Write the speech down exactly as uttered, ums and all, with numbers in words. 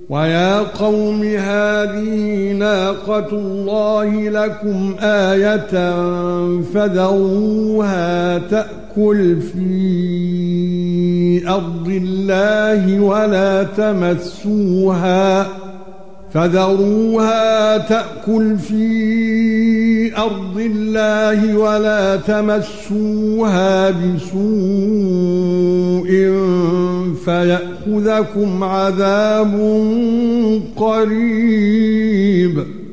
وَيَا قَوْمِ هَٰذِهِ نَاقَةُ اللَّهِ لَكُمْ آيَةً فَذَرُوهَا تَأْكُلْ فِي أَرْضِ اللَّهِ وَلَا تَمَسُّوهَا فَذَرُوهَا تَأْكُلْ فِي أَرْضِ اللَّهِ وَلَا تَمَسُّوهَا بِسُوءٍ فَيَأْخُذَكُمْ عَذَابٌ قَرِيبٌ.